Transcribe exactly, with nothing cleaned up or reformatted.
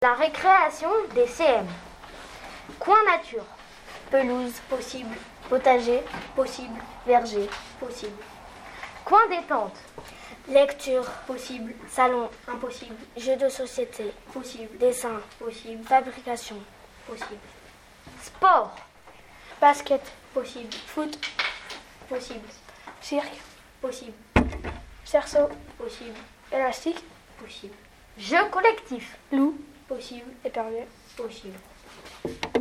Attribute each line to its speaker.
Speaker 1: La récréation des C M. Coin nature.
Speaker 2: Pelouse, possible. Potager, possible. Verger, possible.
Speaker 1: Coin détente.
Speaker 2: Lecture,
Speaker 1: Possible.
Speaker 2: salon,
Speaker 1: Impossible.
Speaker 2: jeux de société,
Speaker 1: Possible.
Speaker 2: dessin,
Speaker 1: Possible.
Speaker 2: fabrication,
Speaker 1: Possible. Sport.
Speaker 2: basket,
Speaker 1: Possible.
Speaker 2: foot,
Speaker 1: Possible.
Speaker 2: cirque,
Speaker 1: Possible.
Speaker 2: cerceau,
Speaker 1: Possible.
Speaker 2: élastique,
Speaker 1: Possible. Jeu collectif.
Speaker 2: loup,
Speaker 1: Possible.
Speaker 2: épervier.
Speaker 1: Possible.